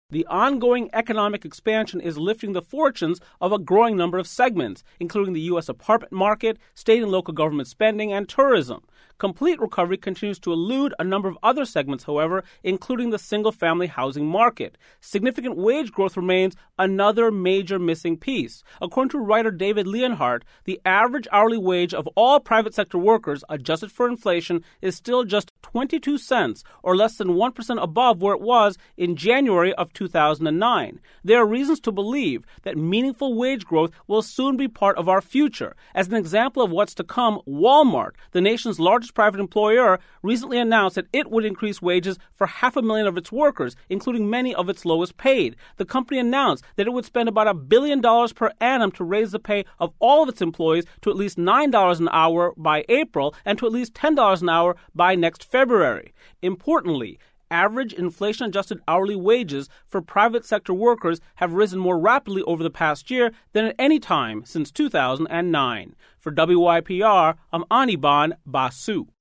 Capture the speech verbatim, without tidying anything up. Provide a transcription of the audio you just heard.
The ongoing economic expansion is lifting the fortunes of a growing number of segments, including the U S apartment market, state and local government spending, and tourism. Complete recovery continues to elude a number of other segments, however, including the single-family housing market. Significant wage growth remains another major missing piece. According to writer David Leonhardt, the average hourly wage of all private sector workers, adjusted for inflation, is still just twenty-two cents, or less than one percent above where it was in January of two thousand nine. There are reasons to believe that meaningful wage growth will soon be part of our future. As an example of what's to come, Walmart, the nation's largest private employer, recently announced that it would increase wages for half a million of its workers, including many of its lowest paid. The company announced that it would spend about a billion dollars per annum to raise the pay of all of its employees to at least nine dollars an hour by April and to at least ten dollars an hour by next February. Importantly, average inflation-adjusted hourly wages for private sector workers have risen more rapidly over the past year than at any time since two thousand nine. For W Y P R, I'm Anirban Basu.